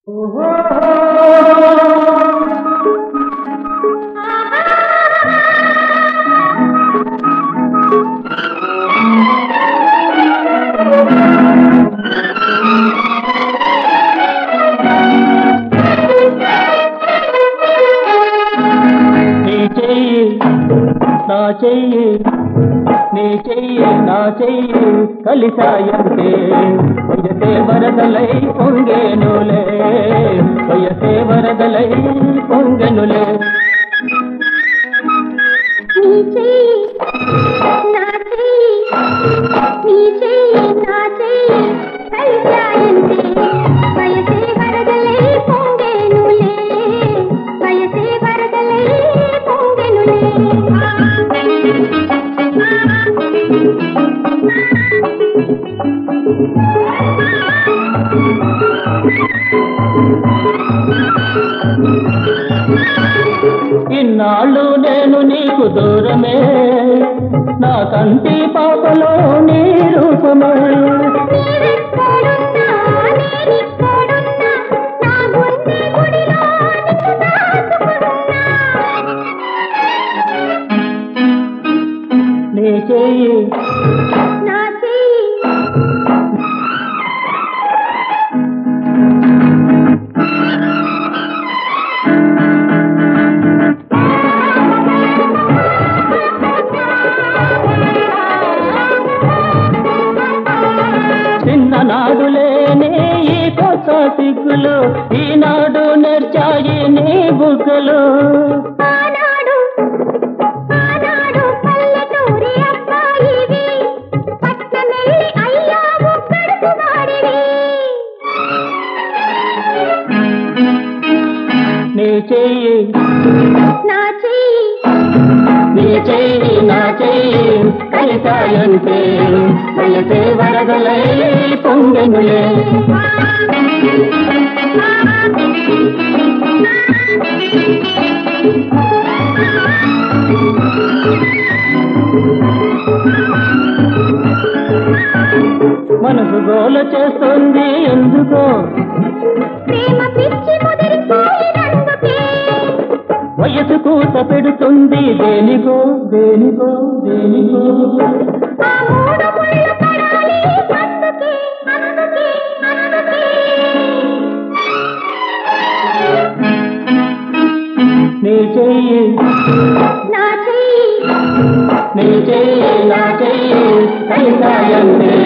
నా చెయ్యి నీ చెయ్యి నా చెయ్యి కలిసాయంటే వయసే వరదలై పొంగెనులే వయసే వరదలై పొంగెనులే నీ చెయ్యి నా చెయ్యి నీ చెయ్యి నా చెయ్యి కలిసాయంటే వయసే వరదలై పొంగెనులే వయసే వరదలై పొంగెనులే ఇన్నాళ్ళు నేను నీకు దూరమే నా కంటి పాపలో నీ రూపమే నీ చెయ్యి నా చెయ్యి చిన్ననాడు లేని ఈ కొత్త సిగ్గులు ఈనాడు నేర్చాయి నీ బుగ్గలు ఆనాడు పల్లెటూరి అబ్బాయివి పట్టణమెల్లి అయ్యావు కడుపువాడివి నీ చెయ్యి నా చెయ్యి నీ చెయ్యి నా చెయ్యి కలిసాయంటే వయసే వరదలై పొంగెనులే మనసు గోల చేస్తుంది ఎందుకో ప్రేమ పిచ్చి ముదిరిపోయినందుకే వయసు కూత పెడుతుంది దేనికో దేనికో దేనికో ఆ మూడు ముళ్ళు పడాలి అందుకే అందుకే అందుకే నీ చెయ్యి నా చెయ్యి నీ చెయ్యి నా చెయ్యి కలిసాయంటే